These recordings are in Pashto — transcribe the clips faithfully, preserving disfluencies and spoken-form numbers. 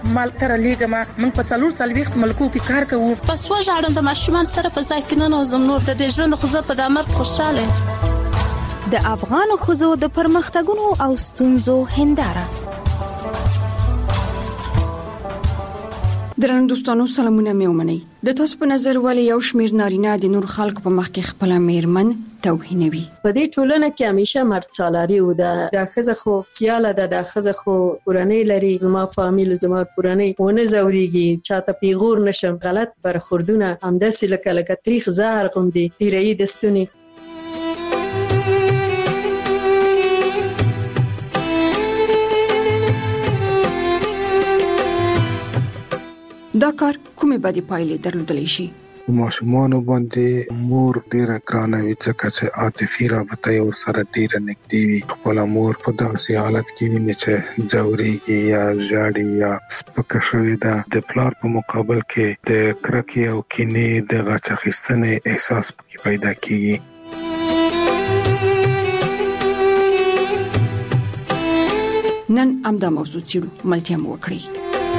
مال کر لیګه ما من په څلور سالويخت ملکو کې کار کوو. پس وژاړم د ماشومان سره په ځای کې نه نوزم نور د دې ژوند خو زه په د امر خوشاله. د افغان ښځو د پرمختګونو او ستونزو هنداره. درنو دوستانو سلامونه مې ومنئ. د تاسو په نظر ولې یو شمیر نارینه د نور خلکو په مخ کې خپل میرمن توهینوي؟ په دې ټولنه کې همیشه مرد سالاری و ده. د ښځه خو سیاله ده، د ښځه خو کورنۍ لري، زما فامیل زما کورنۍ ونه زوريږي، چاته پیغور نشم. غلط برخوردونه همداسې لکه لکه تاریخ زهر غوندې تیرې د ستوني. دا کار کومې بدې پایلې درلودلی شي؟ ماشومان باندې مور ډیره ګرانه وي ځکه چې عاطفي رابطه یې ورسره ډیره نږدې وي. خپله مور په داسې حالت کې ویني چې ځورېږي یا ژاړي یا سپکه شوې ده. د پلار په مقابل کې د کرکې او کینې د غچ اخیستنې احساس پکې پیدا کېږي. نن همدا موضوع څېړو، ملتیا مو وکړئ.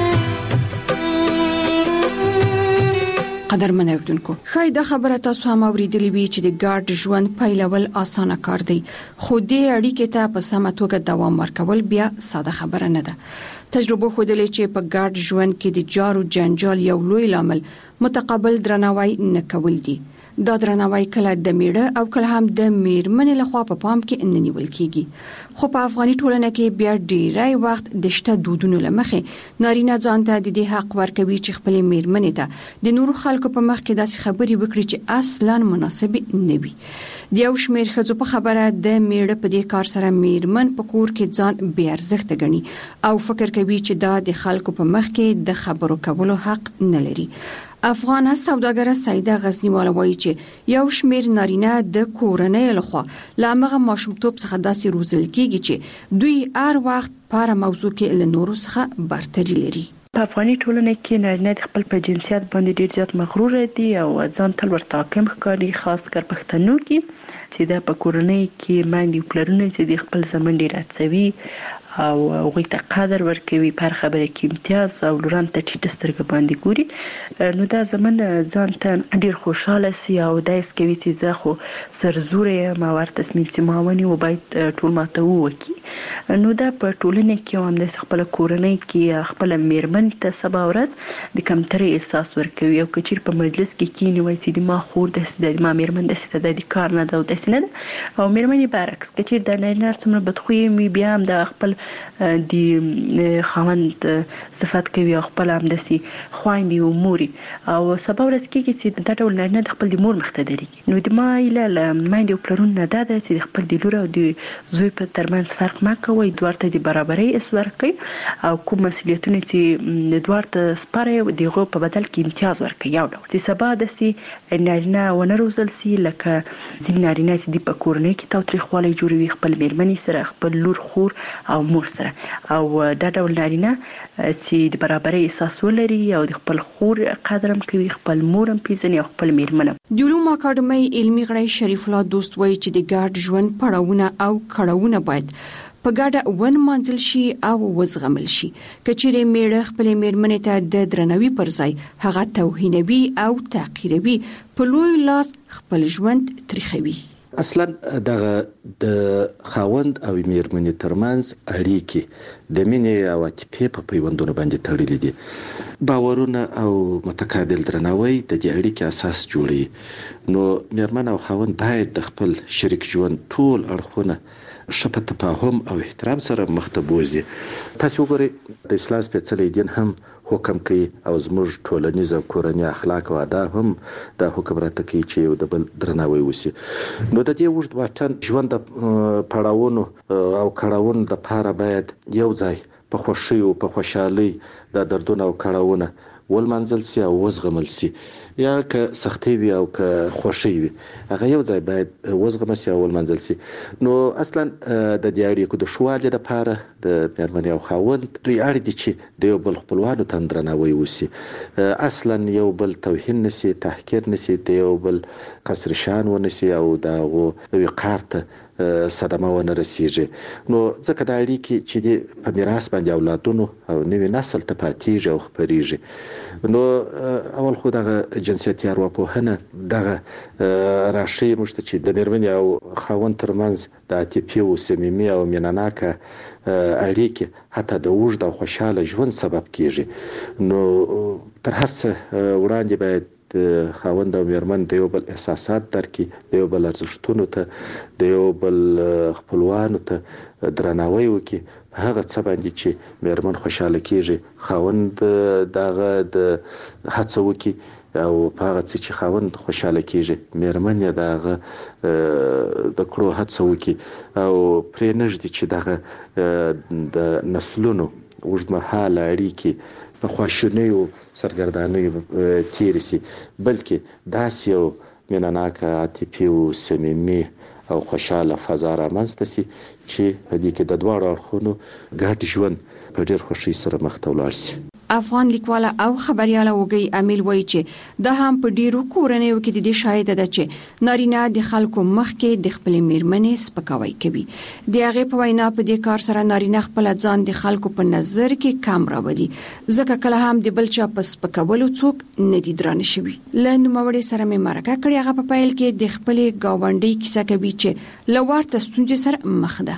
قدرمن اوریدونکو، ښایي دا خبره تاسو هم اوریدلې وي چې د ګډ ژوند پیلول اسانه کار دی، خو دې اړیکې ته په سمه توګه دوام ورکول بیا ساده خبره نه ده. تجربه ښودلې چې په ګډ ژوند کې د جارو جنجال یو لوی لامل متقابل درناوی نه کول دي. دا درناوی کله د میړه او کله هم د میرمنې لخوا په پام کې نه نیول کیږي. خو په افغاني ټولنه کې بیا ډیری وخت د شته دودونو لمخې نارینه ځان ته د دې حق ورکوي چې خپل میرمنې ته د نورو خلکو په مخ کې داسې خبرې وکړي چې اصلا مناسب نه وي. د یو شمیر ښځو په خبره د میړه په دې کار سره میرمن په کور کې ځان بې ارزښته ګڼي او فکر کوي چې دا د خلکو په مخ کې د خبرو کولو حق نه لري. افغان سوداګره سیده غزنیواله وایي چې یو شمیر نارینه د کورنۍ لخوا لامغه ماشومتوب څخه داسې روزل کیږي چې دوی هر وخت په موضوع کې له نورو څخه برتري لري. په افغاني ټولنه کې نارینه د خپل په جنسیت باندې ډیر زیات مغرور دي او ځان تل ورته حاکم ښکاري، خاص کر پښتنو کې چې د په کورنۍ کې باندې پلرونه چې د خپل زمن ډیر هڅوي او هغوی ته قدر ورکوي، پر خبره کې امتیاز او لوران ته ټیټه سترګه باندې ګوري. نو دا زمن ځان ته ډیر خوشاله سي او دا یې کوي چې زه خو سرزوره یم او هر تصمیم چې ما ونیو باید ټول ماته وکړي. نو دا په ټولنه کې هم د خپل کورنۍ کې خپل میرمن ته سبا ورځ د کمترۍ احساس ورکوي او که چیرې په مجلس کې کینی وایي چې د ما خور داسې د ما میرمن داسې ده، د کار نه ده او داسې نه ده. او میرمن یې برعکس که چیرې د نارینه څومره بدخویه وي بیا هم د خپل د خاوند صفت کوي او خپل هم داسې خویندې او موري او سبا ورځ کېږي چې دا ډول نارینه د خپل د مور مخته درېږي. نو د ما هیله له میندې او پلرونو نه دا ده چې د خپل د لور او د زوی په ترمنځ فرق مه کوئ، دواړو ته د برابرۍ حس ورکړئ او کوم مسؤلیتونه چې دواړو ته سپاره یې د هغو په بدل کې امتیاز ورکړئ. یو ډول چې سبا داسې نارینه ونه روزل سي لکه ځینې نارینه چې د په کورنۍ کې تاوتریخوالی جوړوي خپل میرمنې سره، خپل لور خور او مور سره، او دا ډول نارینه چې د برابرۍ احساس ولري او د خپل خور قدر هم کوي، خپل مور هم پیژني او خپل میرمن. د علومو اکاډمۍ علمي غړی شریف الله دوست وایي چې د ګډ ژوند پړاوونه او کړاوونه باید په ګډه ونمانځل شي او وزغمل شي. که چیرې میړه خپل میرمنې ته د درناوي پر ځای هغه توهینوي او تحقیروي، په لوی لاس خپل ژوند تریخوي. اصلا دغه د خاوند او میرمنې ترمنځ اړیکې د مینې او عاطفې په پیوندونو باندې تړلې دي. باورونه او متقابل درناوی د دې اړیکې اساس جوړوي. نو میرمن او خاوند باید د خپل شریک ژوند ټول اړخونه ښه په تفاهم او احترام سره مخ ته بوځي. تاسو وګورئ د اسلام سپېڅلی دین هم حکم کوي او زموږ ټولنیز او کورنی اخلاق او آداب هم دا حکم راته کوي چې یو د بل درناوی وشي. نو د دې اوږد واټن ژوند د پړاوونو او کړاوونو لپاره باید یو ځای په خوښۍ او په خوشحالۍ د دردونه او کړاوونه ولمنځل سي او وزغمل سي، یا که سختي وي او که خوښي وي هغه یو ځای باید وزغمل سي او ولمنځل سي. نو اصلا د دې اړیکو د ښه والي لپاره د میرمنې او خاوند دوی اړ دي چې د یو بل خپلوانو ته درناوی وشي، اصلا یو بل توهین نسي، تحقیر نسي، د یو بل قصر شان ونسي او د هغو وقار ته صدمه ونه رسیږي. نو ځکه دا اړیکې چې د په میراث باندې اولادونو او نوې نسل ته پاتېږي او خپرېږي. نو اول خو دغه جنسیتي ارواپوهنه دغه راشي موږ ته چې د میرمنې او خاوند ترمنځ د عاطفي او صمیمي او میناناکه اړیکې حتی د اوږد او خوشاله ژوند سبب کیږي. نو تر هر څه وړاندې باید د خاوند او میرمن د یو بل احساسات درکړي، د یو بل ارزښتونو ته، د یو بل خپلوانو ته درناوی وکړي. هغه څه باندې چې میرمن خوشاله کیږي خاوند دغه د هڅه وکړي، او په هغه څه چې خاوند خوشاله کیږي میرمن یې دغه د کړو هڅه وکړي، او پرې نږدې چې دغه د نسلونو اوږدمهاله اړیکې په خواشینیو سرګردانیو تېرې سي، بلکې داسې یو مینهناکه عاطفي او صمیمي او خوشاله فضا رامنځته سي چې په دې کې د دواړو اړخونو ګډ ژوند په ډېر خوښۍ سره مخ ته ولاړ سي. افغان لیکواله او خبرياله وګي امیل وایي چې د هم په ډیرو کورنیو کې د دې شاهد ده چې نارینه د خلکو مخ کې د خپل میرمنې سپکاوی کوي. د هغه په وینا په دې کار سره نارینه خپل ځان د خلکو په نظر کې کم راوړي، ځکه کله هم د بل چا په سپکولو څوک نه دي درانه شوي. له نوموړي سره مې مرکه کړې، هغه په پیل کې د خپل گاونډي کیسه کوي چې لوړ ستونزې سره مخ ده.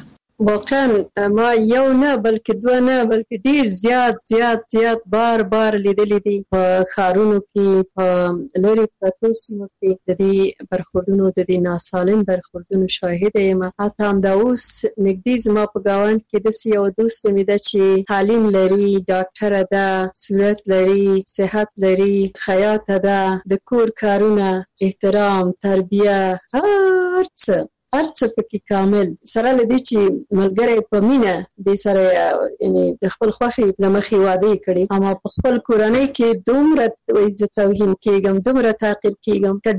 واقعا ما یو نه بلکې دوه نه بلکې ډیر زیات زیات زیات بار بار لیدلې دي په ښارونو کې، په لري پرتو سیمو کې د دې برخوردونو د دې ناسالم برخوردونو شاهد یم. حتی هم دا اوس نږدې زما په ګاونډ کې داسې یو دوست مې ده چې تعلیم لري، ډاکټره ده، صورت لري، صحت لري، خیاطه ده، د کور کارونه، احترام، تربیه، هر څه هر څه پکې کامل سره لدی چې ملګری په مینه د سره یعنی د خپل خوخي لمخي واده کړي، اما په خپل کورنۍ کې دومره عزت توهین کېږم، دومره تعقیب کېږم که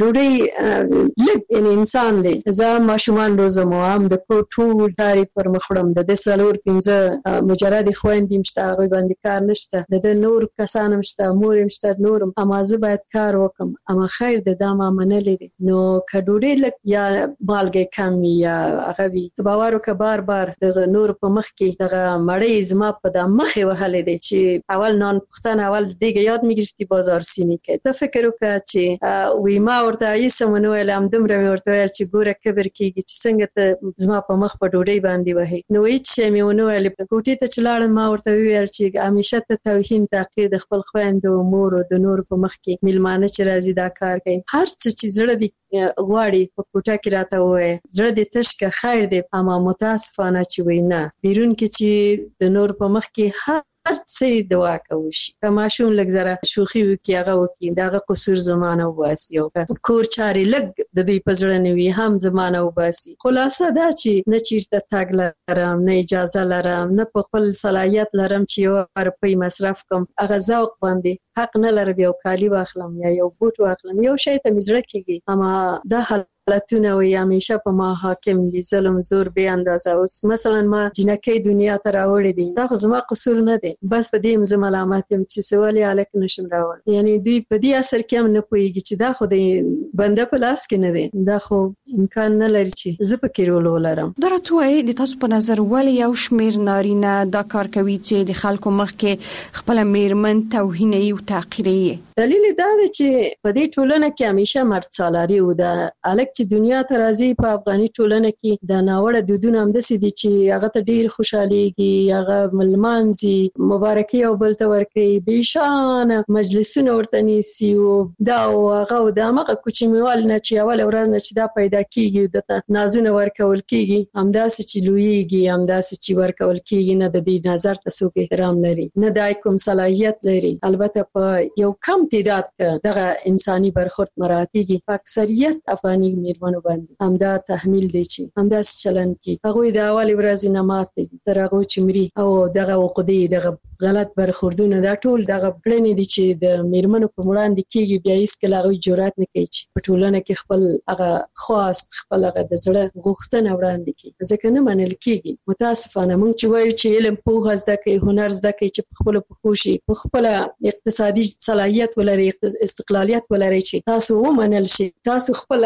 ډوډۍ لږ یعنی انسان دی. زه ماشومان روزم او هم د کور ټول کاري پر مخړم، د دې څلور پنځه مجرد خويندې مشته، هغه باندې کار نشته، د نور کسان مشته، مور مشته، نورم، اما زه باید کار وکم. اما خیر د دامه منلې دي. نو که ډوډۍ لږ یا مالګه یا هغه وی باور وک بار بار د نور په مخ کې دغه مړی زما په د مخې وهلې دي چې اول نن پښتنه اول دیګه یاد میګرفتي بازار سینې کې ته فکر وک چې وی ما ورته یې سمونو علم دمره ورته ویل چې ګوره کبر کېږي چې څنګه ته زما په مخ په ډوډۍ باندې وهي. نو هیڅ شی مې ونه ویل. په کوټې ته چلاړم، ما ورته ویل چې همیشه ته توهین تحقیر د خپل خويندو مور او د نور په مخ کې میلمانه چې راځي دا کار کوي. هر څه چې زړه دی غواړي په کوټه کې راته وایي، زړه دې تشکه خیر دی، اما متاسفانه چې وینا بیرون کې چې د نور په مخ کې هر هر څه دوا کوي. که ماشوم لږ زره شوخي وکي هغه وکي دغه قصور زمانه وباسي، او کور چاري لږ د دوی په زړه نه وي هم زمانه وباسي. خلاصه دا چې نه چیرته تاګ لرم، نه اجازه لرم، نه په خپل صلاحیت لرم چې یو روپۍ مصرف کوم. هغه ذوق باندې حق نه لرم یو کالی واخلم یا یو بوټ واخلم، یو شی ته مې زړه کېږي. اما دا حالتونه وي همیشه په ما حاکم دي، ظلم زور به اندازه. اوس مثلا ما جنکۍ دنیا ته راوړې دي، دا خو زما قصور نه دی، بس په دې زما ملامت یم چې سوالي الک نشم راوړ. یعنی دوی په دې اثر کې هم نه پوهیږي چې دا خو د بنده په لاس کې نه دی، دا خو امکان نه لري چې زه پکې رول ولرم. درته د تاسو په نظر ولې یو شمیر نارینه دا کار کوي چې د خلکو مخ کې خپل میرمن توهیني او تحقیري؟ دلیل دا دی چې په دې ټولنه کې همیشه مرد سالاري و. دا الک چې دنیا ته راځي په افغاني ټولنه کې د ناوړه دودونه هم داسې دي چې هغه ته ډیر خوشاليږي، هغه ملمانځي، مبارکي او بل ته ورکوي، بېشانه مجلسونه ورته نیسي، او دا او هغه او دا هغه کوچنیوال نه چې اول ورځ نه چې دا پیدا کیږي دته نازونه ورکول کیږي، همداسې چې لویږي، همداسې چې ورکول کیږي، نه د دې نظر ته څوک احترام لري، نه د کوم صلاحیت لري. البته په یو کم تعداد دغه انساني برخورد مراتیږي، په اکثریت افغاني میرمنو باندې همدا تحمیل دی چې همدا چلن کی هغه د اول ورځې نه ماته دي تر هغه چې مري، او دغه عقدې دغه غلط برخوردونه دا ټول دغه پلان دي چې د میرمنو په وړاندې کیږي. بیا هیڅ کله هغه جرأت نه کوي چې په ټولنه کې خپل هغه خواست خپل هغه د زړه غوښتنه وړاندې کړي، ځکه نه منل کیږي. متاسفانه موږ چې وایو چې علم پوهه زده کوي، هنر زده کوي، چې په خپل پوښي په خپل اقتصادي صلاحیت ولري، استقلالیت ولري، چې تاسو ومنل شي، تاسو خپل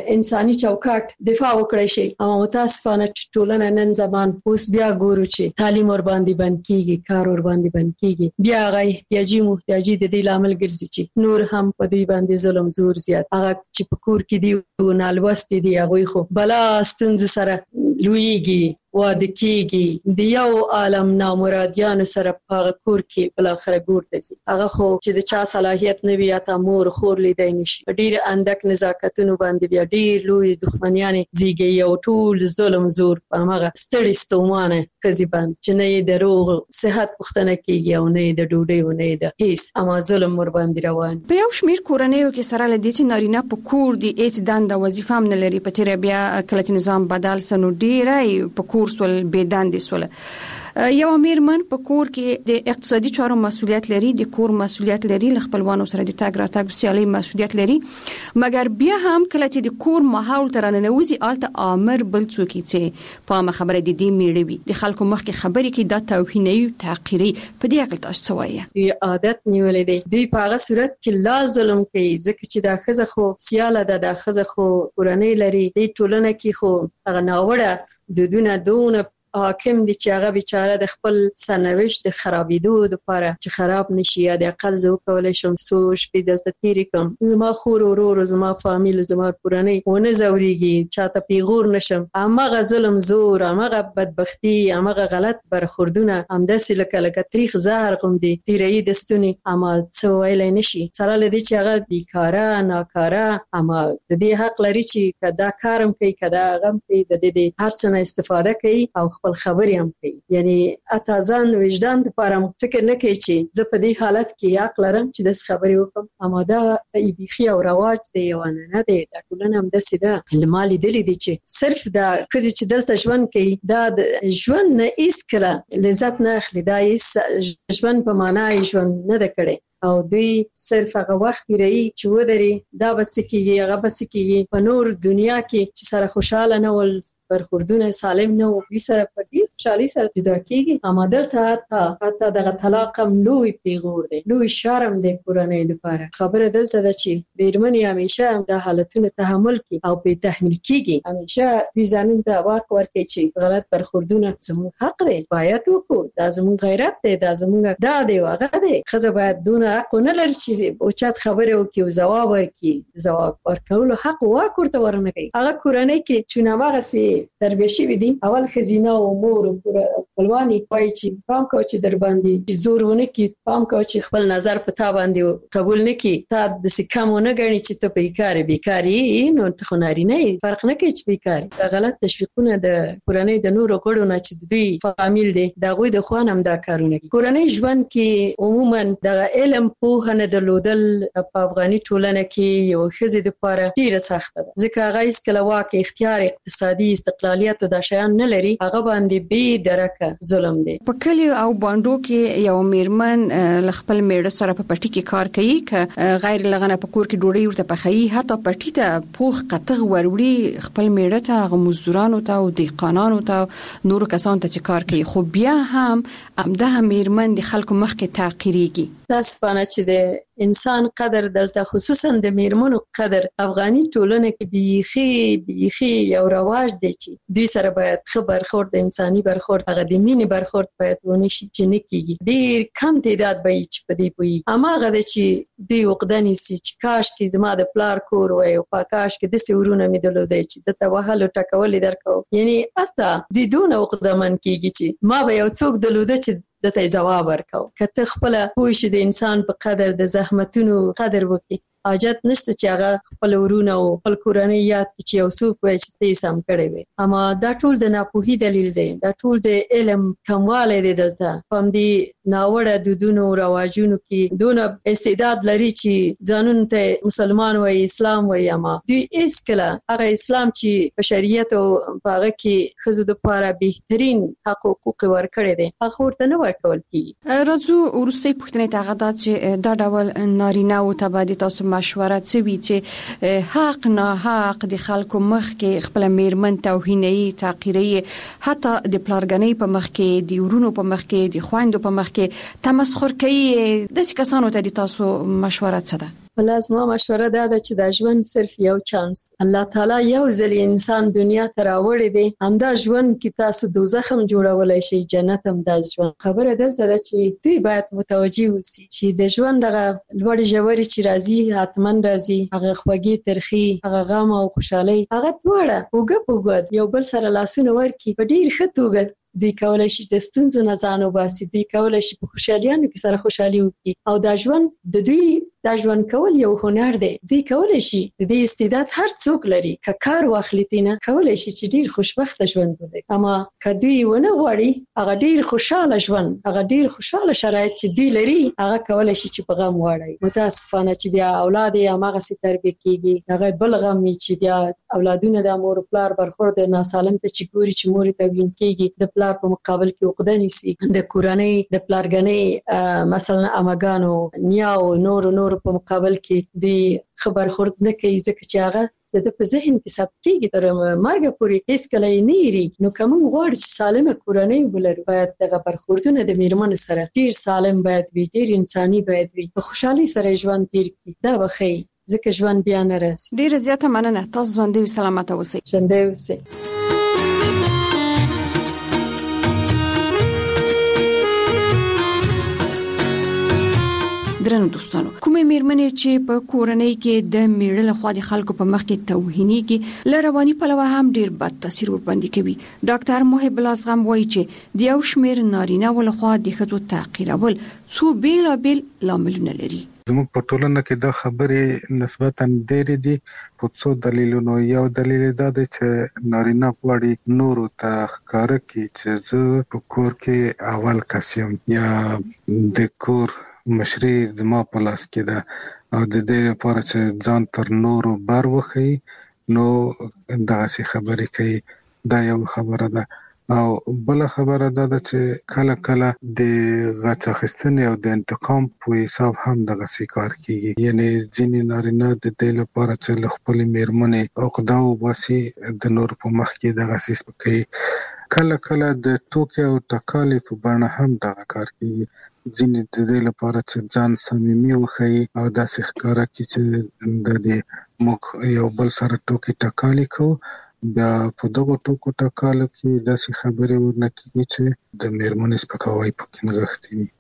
انساني چوکاټ دفاع وکړي شي. او متاسفانه ټولنه نن زمان اوس بیا ګورو چې تعلیم ور باندې بند کیږي، کار ور باندې بند کیږي، بیا هغه احتیاجي محتاجي د دې لامل ګرځي چې نور هم په دې باندې ظلم زور زیات. هغه چې په کور کې دی او نالوستي دي هغه خو بلا ستونزو سره لویږي، واده کیږي، د یو عالم نامرادیانو سره په هغه کور کې بل اخر ګور تسي. هغه خو چې د چا صلاحیت نه وي اته مور خور لیدای نشي. ډیر اندک نزاکتونو باندې بیا ډیر لوی دښمنیان زیږي او ټول ظلم زور په هغه ستړي ستومانه کزي باندې چې نه د روغ صحت پختنه کیږي او نه د ډوډۍ او نه د هیڅ اما ظلم ور باندې روان. په یو شمیر کورنیو کې سره لدې چې نارینه په کور دی هیڅ دنده وظیفه هم نه لري. په تیر بیا کله نظام بدل سنو ډیرای په کور سول بيداندې سول. یو میرمن په کور کې د اقتصادي چارو مسولیت لري، د کور مسولیت لري، خپلوانو سره د تاګ راتګ سیالي مسولیت لري، مګر بیا هم کله چې د کور ماحول ترانه نوځي آلته امر بل څوک چې په خبره د دې میړوي د خلکو مخ کې خبرې کې د توهیني تعقیري په دې اړه تاسو څه وایي؟ دی عادت نیولې دی دوی په هغه صورت کې لا ظلم کوي ځکه چې دا خزه خو سیاله ده، دا خزه خو قرآنی لري، د ټولنه کې خو هغه ناوړه د دونه دونه حاکم دي چې هغه بیچاره د خپل سرنوشت د خرابېدو لپاره چې خراب نشي یا د اقل زو کولای شم سو شپې دلته تیرې کوم، زما خور ورور زما فامیل زما کورنۍ ونه زوريږي، چاته پیغور نشم. هغه ظلم زور، هغه بدبختی، هغه غلط برخوردونه همداسې لکه لکه تاریخ زهر غوندي تیرې دستونی اما څه ویلای نشي. سره لدی چې هغه بیکاره ناکاره اما د دې حق لري چې کدا کارم کوي کدا غم کوي د دې هر څه نه استفاده کوي او خپل خبرې هم کوي. یعنی اتازان وجدان لپاره فکر نه کوي چې زه په دې حالت کې حق لرم چې د خبرې وکم. اما دا ایبيخي او رواج دی یو نه دی، دا ټولنه هم د سیده لمالي دلی دي چې صرف دا کزي چې دلته ژوند کوي دا د ژوند نه ایس کړه لذت نه اخلي، دا ایس ژوند په معنا ژوند نه د کړي او دوی صرف هغه وخت لري چې ودري دا بچ کیږي هغه بچ کیږي په نور دنیا کې چې سره خوشاله نه ول برخوردونه سالم نه او دوی سره په دې خوشالي سره جدا کیږي. اما دلته حتی حتی دغه طلاق هم لوی پیغور دی، لوی شرم دی کورنۍ لپاره. خبره دلته ده چې بیرمنې همیشه د حالتونو تحمل کوي او په تحمل کیږي، همیشه دوی ځانون ته واک ورکوي چې غلط برخوردونه زموږ حق دی، باید وکړو، دا زموږ غیرت دی، دا زموږ دا دی واغه دی. خزه باید دونه حق نه لري چې او چات خبره وکي او جواب ورکي، جواب ورکول حق واک ورته ورنه کوي. هغه کورنۍ کې چې نامغه سي تربیه شوی دي اول خزینه او مور خپلوانی وایي چې پام کوه چې در باندې زور ونه کی، پام کوه چې خپل نظر په تا باندې قبول نه کی، تا د سکمونه غني چې ته بیکاره بیکاری نو ته خناري نه فرق نه کوي چې بیکاری. دا غلط تشویقونه د کورنۍ د نورو غړو نه چې دوی فامیل دي دا غوي د خوان هم دا کارونه کوي. کورنۍ ژوند کې عموما د علم په نه درلودل په افغاني ټولنه کې یو خزې د لپاره ډیره سخته ده ځکه هغه هیڅ کله واک اختیار اقتصادي استقلالیت او د شیان نه لري، هغه باندې به درکه ظلم دی. په کلی او باندو کې یو میرمن خپل میړه سره په پټي کې کار کوي ک غیر لغنه په کور کې ډوډۍ ورته پخایي، حتی پټي ته پوخ قطغ وروړي خپل میړه ته غو مزدورانو ته او دیقانانو ته نور کسان ته چې کار کوي، خو بیا هم امده میرمن د خلکو مخ کې تعقیریږي. تاسفانه چې د انسان قدر دلته خصوصا د میرمنو قدر افغاني ټولنه کې بیخي بیخي یو رواج دی چې دوی سره باید خبر خورد د انساني برخورد هغه د مینې برخورد باید ونه شي چې نه کیږي. ډیر کم تعداد به چې په دې پوي اما هغه چې دوی وقدنی سي چې کاش کې زما د پلار کور وای او پاکاش کې د سورونه مې دی چې د توهل ټکول درکو، یعنی اته د دونه وقدمن کیږي چې ما به یو څوک دلوده چې دته جواب ورکاو. کته خپل پوه شي د انسان په قدر د زحمتونو قدر وکړي، حاجت نشته چې هغه خپل ورونه او خپل کورنۍ یاد چې یو څوک وایي چې تاسو هم کړی وي. اما دا ټول د ناپوهي دلیل دی، دا ټول د علم کموالی دی. دلته هم دی ناوړه دودونو رواجونو کې دونه استعداد لري چې ځانون ته مسلمان وایي اسلام وایي، اما دوی هیڅ کله هغه اسلام چې په شریعت او هغه کې ښځو لپاره بهترین حق حقوق ورکړي دي هغه ورته نه ورکول کیږي. راځو وروستۍ پوښتنه ته هغه چې دا ډول نارینه او تبادی تاسو مشوره څه وی چې حق نه حق د خلکو مخ کې خپل میرمن توهیني تعقیري حتی د پلارګنۍ په مخ کې د ورونو په مخ کې د خويندو په مخ کې تمسخر کوي، د څه کسانو ته د تاسو مشوره څه ده؟ لازمه مشوره دا ده چې دا ژوند صرف یو چانس الله تعالی یو ځل انسان دنیا ته راوړی دی، همدا ژوند کې تاسو دوزخ هم جوړولای شي، جنت هم دا ژوند. خبره دلته ده چې دوی باید متوجي اوسي چې د ژوند دغه لوړې ژورې چې راځي حتمن راځي، هغه خوږې ترخي، هغه غم او خوشحالي، هغه دواړه اوږه په اوږه یو بل سره لاسونه ورکړي په ډېر ښه توګه دوی کولای شي د ستونزو نه ځان وباسي، دوی کولای شي په خوشحالیانو کې سره خوشحالي وکړي. او دا ژوند د دوی دا ژوند کول یو هنر دی، دوی کولای شي د دې استعداد هر څوک لري که کار واخلي تینه کولای شي چې ډیر خوشبخته ژوند ولري. اما که دوی ونه غواړي هغه ډیر خوشاله ژوند، هغه ډیر خوشاله شرایط چې دوی لري هغه کولای شي چې په غم واړي. متاسفانه چې بیا اولاد یې هماغسې تربیه کیږي، هغه بل غم وي چې بیا اولادونه د مور پلار برخورد ناسالم ته چې ګوري چې مور ته وین کیږي، د پلار په مقابل کې عقده نیسي، د کورنۍ د پلارګنۍ مثلا اماګانو نیاو نور نور په مقابل کې دی خبر خورد نه کوي، ځکه چې هغه د په ذهن کې ثبت کیږي تر مرګ پورې هیڅ کله یې نه هېري. نو که موږ غواړو چې سالمه کورنۍ ولرو باید دغه برخوردونه د میرمنو سره ډیر سالم باید وي، ډیر انساني باید وي، په خوشحالۍ سره ژوند تیر کړي. دا به ښایي ځکه ژوند بیا نه راځي. ډیره زیاته مننه، تاسو ژوندۍ او سلامته اوسئ. ژوندۍ اوسئ. درنو دوستانو، کومې میرمنې چې په کورنۍ کې د میړه لخوا د خلکو په مخ کې توهینېږي له رواني پلوه هم ډیر بد تاثیر ورباندې کوي. ډاکټر محب الازغم وایي چې د یو شمېر نارینه ولخوا د ښځو تعقیرول څو بیلابیل لاملونه لري. زموږ په ټولنه کې دا خبرې نسبتاً ډېرې دي په څو دلیلونو. یو دلیل دا دی چې نارینه غواړي نورو ته ښکاره کړي چې زه په کور کې اول کس یم یا د کور مشري زما په لاس کې ده، او د دې لپاره چې ځان تر نورو بر وښیي نو دغسې خبرې کوي. دا یو خبره ده. او بل خبره دا ده چې کله کله د غچ اخیستنې او د انتقام په حساب هم دغسې کار کیږي. یعنی ځینې نارینه د دې لپاره چې له خپلې میرمنې عقده وباسي د نورو په مخ کې دغسې سپکوي. کله کله د ټوکې او ټکالې په بڼه هم دغه کار کیږي. ځینې د دې لپاره چې ځان صمیمي وښیي او داسې ښکاره کړي چې د دې موږ یو بل سره ټوکې ټکالې کوو، بیا په دغو ټوکو ټکالو کې داسې خبرې ورنه کېږي چې د میرمنې سپکاوی پکې نغښتی وي.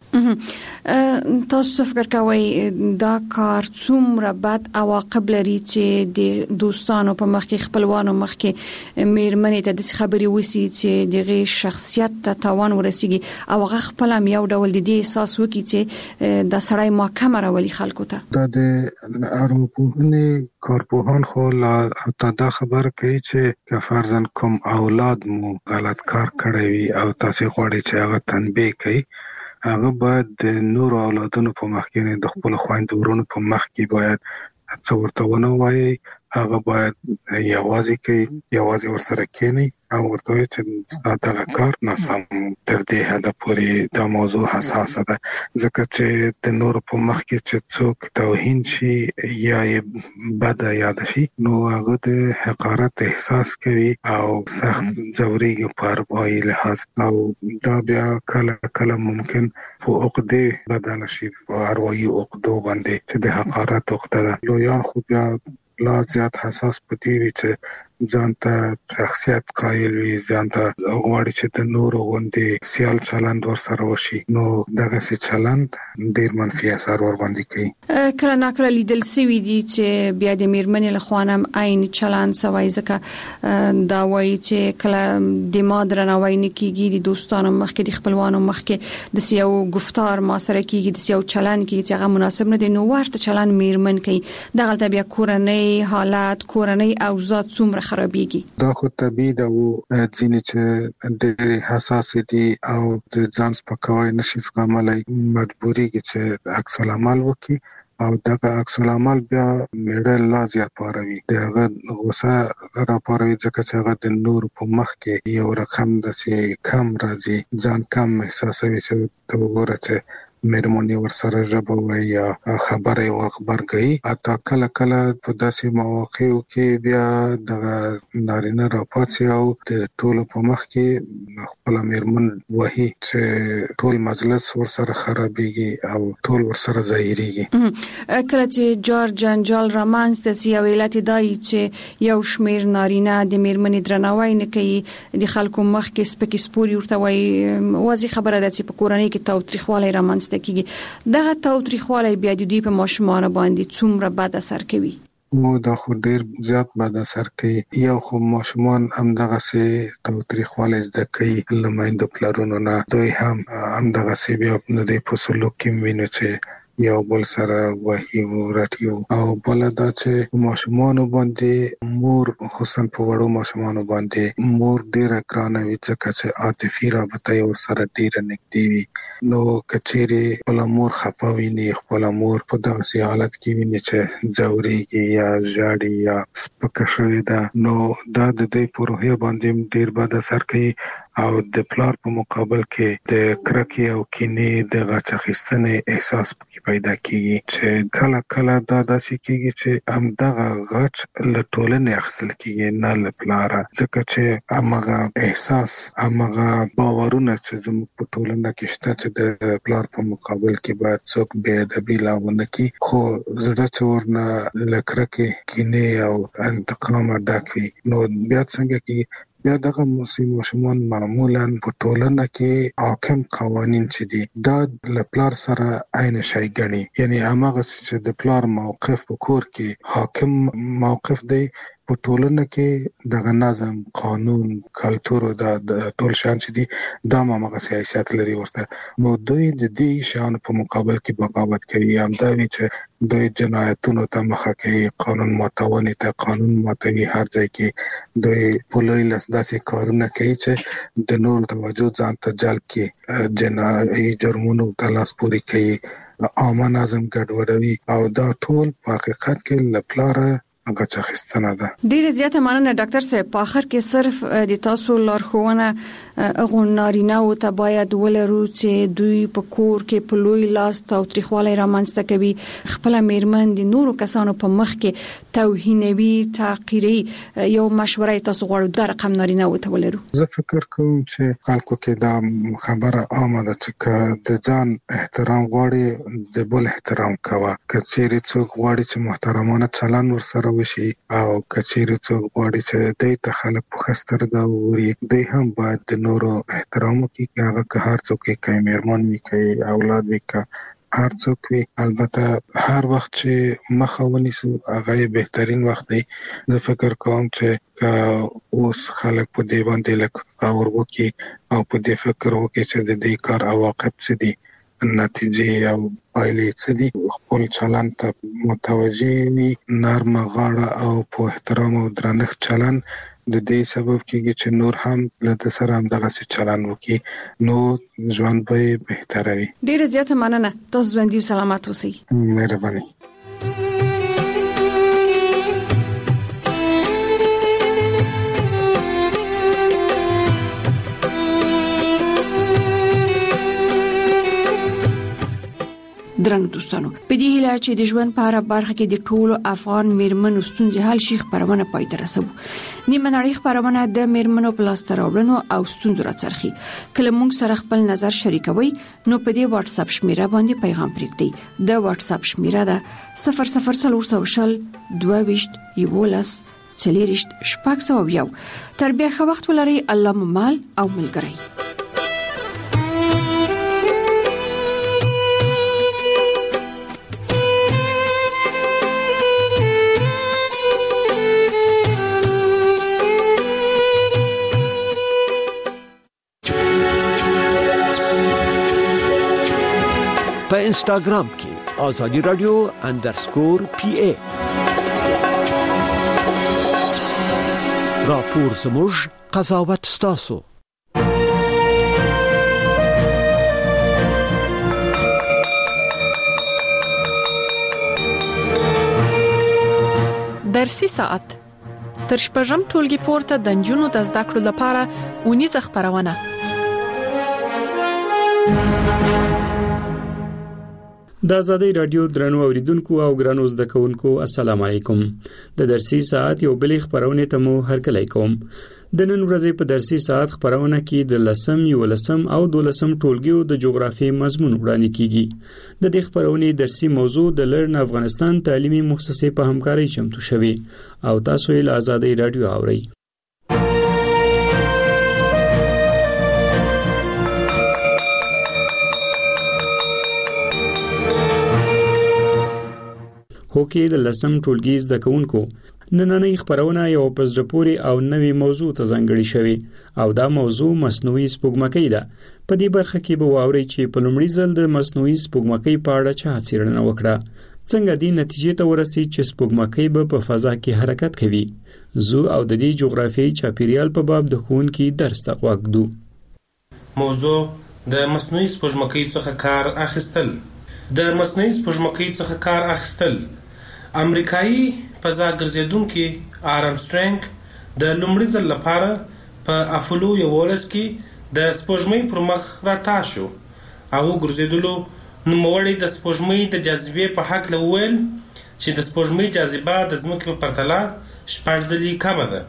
تاسو څه فکر کوئ دا کار څومره بد عواقب لري چې د دوستانو په مخ کې خپلوانو مخ کې میرمنې ته د خبرې وسی چې دغه شخصیت ته تاوان ورسیږي او هغه خپل هم یو ډول د دې احساس وکړي چې د سړی محکمه راولي خلکو ته؟ دا د ارواپوهنې کارپوهان خو لا دا خبره کوي چې که فرضاً کوم اولاد مو غلط کار کړی وي او تاسو غواړئ چې هغه تنبیه کړئ، هغه باید د نورو اولادونو په مخ کې، د خپل خویندو ورونو په مخ کې باید څه ورته ونه وایي. هغه باید یوازې کوي، یوازې ورسره کېني او ورته وایي چې ستا دغه کار ناسم. تر دې حده پورې دا موضوع حساسه ده، ځکه چې د نورو په مخ کې چې څوک توهین شي یا یې بده یاده شي نو هغه د حقارت احساس کوي او سخت ځورېږي په اروايي لحاظ، او دا بیا کله کله ممکن په عقدې بدله شي، په اروايي عقدو باندې چې د حقارت عقده ده. لویان خو بیا لا زیات حساس پدې وي چې ځان ته شخصیت قایل وي، ځان ته غواړي چې د نورو غوندې سیال چلند ورسره وشي، نو دغسې چلند ډېر منفي اثر ورباندې کوي. کله ناکله لیدل سوي دي چې بیا د میرمنې له خوا هم عین چلند سوی، ځکه دا وایي چې کله د ما درناوی نه کېږي، د دوستانو مخ کې د خپلوانو مخ کې د یو گفتار ما سره کېږي، د یو چلند کېږي چې هغه مناسب نه دی، نو ورته چلند میرمن کوي. دغلته بیا کورنۍ حالات، کورنۍ اوضاع څومره خرابېږي. دا خو طبیعي ده. او ځینې چې ډېرې حساسې دي او د ځان سپکاوی نشي زغملی مجبورېږي چې عکس العمل وکړي، او دغه عکس العمل بیا میړه لا زیات پاروي، د هغه غوسه را پاروي، ځکه چې هغه د نورو په مخ کې یو رقم داسې کم راځي، ځان کم احساسوي چې ته وګوره چې مېرمنې ورسره ژبه وایي یا خبره ور خبرګي اته کله کله په داسې مواقعو کې بیا د نارینه راپاتې او د ټولو په مخ کې خپل مېرمن وایي چې ټول مجلس ورسره خرابېږي او ټول ورسره ظاهريږي. کله چې جار جنجال رامنځ د سی ویلات دای چې یو شمیر نارینه د مېرمنې درناوی نه کوي د خلکو مخ کې سپکی سپوري ورته وایي واضح خبره ده چې په کورنۍ کې تاوتریخوالی رامنځته کیږي. دغه تاوتریخوالی بیا د دوی په ماشومان باندې څومره بد اثر کوي؟ مو دا خو ډیر زیات بد اثر کوي. یو خو ماشومان هم دغه سي تاوتریخوالی زده کوي لمایند پلرونو نه دوی هم هم دغه سي بیا د پوسلو کې ویني چې یو بل سره وحي ورټیو او بل دا چې ماشومان باندې مور خصوصا په وړو ماشومان باندې مور ډیره ګرانه وي چې عاطفي رابطه ور سره ډیره نږدې وي. نو کچېری خپل مور خپاوي نه خپل مور په داسې حالت کې وي چې ځوريږي یا ژاړي یا سپکه شوی ده نو دا د دې په روحیه باندې ډیر بد اثر کوي او د پلار په مقابل کې د کرکې او کینې د غچخستنې احساس پیدا کیږي چې کله کله دا داسې کیږي چې هم دغه غچ له ټولنې اخیستل کیږي نه له پلاره ځکه چې هغه احساس هغه باورونه چې زموږ په ټولنه کې شته چې د پلار په مقابل کې باید څوک بې ادبي لاونه کوي خو زړه چې ورنه له کرکې کینې او انتقام ډک وي نو بیا څنګه کې بیا دغه ماشومان معمولا په ټولنه کې حاکم قوانين چې دي دا له پلار سره عین شي ګڼي یعنی هغه چې د پلار موقف په کور کې حاکم موقف دی په ټولنه کې دغه نظم قانون کلچر د ټول شان چې دي دا ماغه سیاست لري ورته نو دوی د دې شان په مقابل کې بغاوت کوي هم دا وی چې دوی جنایتونو ته مخه کوي قانون ماتونې ته قانون ماتوي هر ځای کې دوی په لوی لاس داسې کارونه کوي چې د نور توجه ځان ته جلب کوي جنایي جرمونو ته لاس پوري کوي عامه نظم ګډوډوي او دا ټول په حقیقت کې لپاره هغه څه خستنه ده. ډیره زیاته مننه ډاکټر صاحب په اخر کې صرف د تاسو لارښوونه غونارینه او ته باید ولرو چې دوی په کور کې په لوی لاس تاوتریخوالی رامنځته کوي خپل میرمن د نورو کسانو په مخ کې توهینوي تحقیري یو مشوره تاسو غواړو د رقم نارینه او ته ولرو. زه فکر کوم چې خلکو کې دا خبره عامه ده چې د ځان احترام غواړي د بل احترام کوه کچېری څوک غواړي چې محترمانه چلند ورسره وشي او کچېری څوک غواړي چې د ته خلک په خسترګه ووري دوی هم باید د نورو احترام وکړي هغه که هر څوک کوي میرمن وي کوي اولاد وي که هر څوک وي البته هر وخت چې مخه ونیسو هغه بهترین وخت دی. زه فکر کوم چې اوس خلک په دې باندې لکه اور وکړي او په دې فکر وکړي چې د دې کار عواقب څه دي نتیجې او پایلې څه دي خپل چلند ته متوجه وي نرمه غاړه او په احترام او درنښت چلند د دې سبب کېږي چې نور هم له سره هم دغه څه چلند وکړي نو ژوند به بهتره وي. ډیره زیاته مننه تاسو ژوندۍ او سلامت اوسئ. مهرباني. درنو دوستانو په دې هیله چې د ژوند په اړه برخه کې د ټولو افغان میرمنو ستونزې حل شي خبرونه پای ته رسوي. نیمه نړۍ خبرونه د میرمنو په لاس راوړنو او ستونزو راڅرخي. کله موږ سره خپل نظر شریکوي نو په دې واتس اپ شمیره باندې پیغام پرېږدئ. د واتس اپ شمیره ده صفر صفر څلور شل دوه ویشت یولس څلېرشت شپږ سوه یو. تر بیا ښه وخت ولرئ. الله مو مال او ملګری. په انستګرام کې آزادی رادیو انډرسکور پی ای راپور زموږ قضاوت ستاسو. درسي ساعت تر شپږم ټولګي پورته د نجونو د زده کړو لپاره ونیزه خبرونه د ازادي رادیو درنو اوریدونکو او ګرانو زده کوونکو السلام علیکم. د درسي ساعت یو بل خبرونه ته مو هرکلی کوم. د نن ورځې په درسي ساعت خبرونه کې د لسم یو لسم او دولسم ټولګیو د جغرافي مضمون وړاندې کیږي. د دې خبرونه درسي موضوع د لرن افغانستان تعلیمي مؤسسې په همکارۍ چمتو شوی او تاسو یې له ازادي رادیو اورئ. هوکې د لسم ټولګي زده کوونکو نننۍ خبرونه یو پزړپوري او نوې موضوع ته ځانګړې شوې او دا موضوع مصنوعي سپوږمکۍ ده. په دې برخه کې به واورئ چې په لومړي ځل د مصنوعي سپوږمکۍ په اړه چا څېړنه وکړه، څنګه دې نتیجې ته ورسېد چې سپوږمکۍ به په فضا کې حرکت کوي. زو او د دې جغرافیایي چاپیریال په باب د ښوونکي درس ته غوږ ږدو. موضوع د مصنوعي سپوږمکۍ څخه کار اخیستل. د مصنوعي سپوږمکۍ څخه کار اخیستل امریکایي فضا ګرځېدونکي آرمسټرنګ د لومړي ځل لپاره په اپولو یوولس کې د سپوږمۍ پر مخ راتاو شو او ګرځېدلو نوموړی د سپوږمۍ د جاذبې په هکله وویل چې د سپوږمۍ جاذبه د ځمکې په پرتله شپږ ځلې کمه ده.